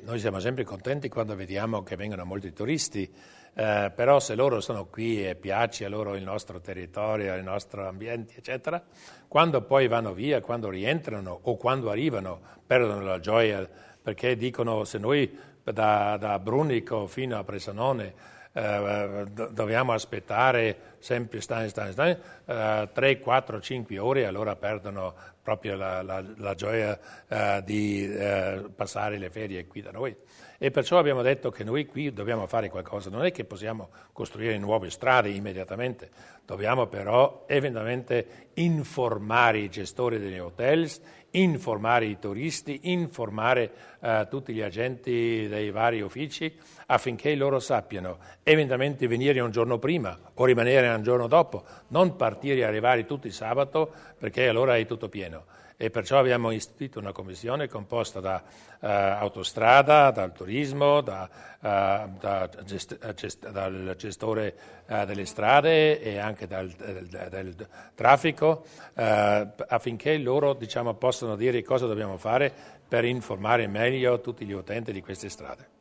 noi siamo sempre contenti quando vediamo che vengono molti turisti, però se loro sono qui e piace a loro il nostro territorio, il nostro ambiente, eccetera, quando poi vanno via, quando rientrano o quando arrivano, perdono la gioia, perché dicono se noi da Brunico fino a Bressanone dobbiamo aspettare sempre 3, 4, 5 ore, allora perdono proprio la gioia di passare le ferie qui da noi. E perciò abbiamo detto che noi qui dobbiamo fare qualcosa, non è che possiamo costruire nuove strade immediatamente, dobbiamo però eventualmente informare i gestori degli hotels, informare i turisti, informare tutti gli agenti dei vari uffici affinché loro sappiano eventualmente venire un giorno prima o rimanere un giorno dopo, non partire e arrivare tutti sabato perché allora è tutto pieno. E perciò abbiamo istituito una commissione composta da autostrada, dal turismo, dal gestore delle strade e anche del traffico, affinché loro possano dire cosa dobbiamo fare per informare meglio tutti gli utenti di queste strade.